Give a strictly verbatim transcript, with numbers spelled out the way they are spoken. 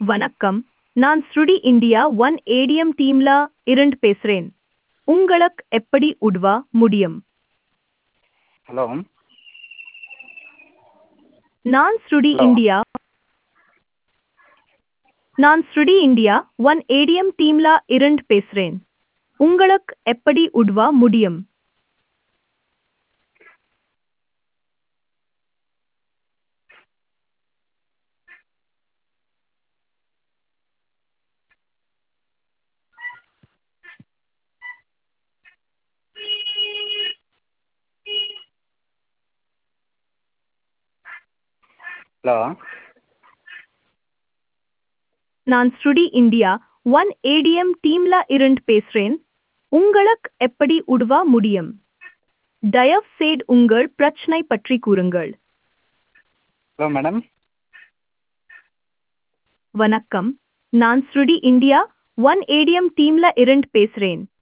வணக்கம். நான் ஸ்ருடி India one ATM டீம்ல இருந்து பேசுறேன். உங்களுக்கு எப்படி உதவ முடியும்? ஹலோ நான் ஸ்ருடி ஹலோ இந்தியா நான் ஸ்ருடி இந்தியா ஒன் ஏடிஎம் டீம்ல இருந்து பேசுறேன். உங்களுக்கு எப்படி உதவ முடியும்? ஹலோ நான் ஸ்ருடி இந்தியா ஒன் ஏடிஎம் டீம்ல இருந்து பேசுறேன். உங்களுக்கு எப்படி உதவ முடியும்? தயவு செய்து உங்கள் பிரச்சனை பற்றி கூறுங்கள். ஹலோ மேடம் வணக்கம். நான் ஸ்ருடி இந்தியா ஒன் ஏடிஎம் டீம்ல இருந்து பேசுறேன்.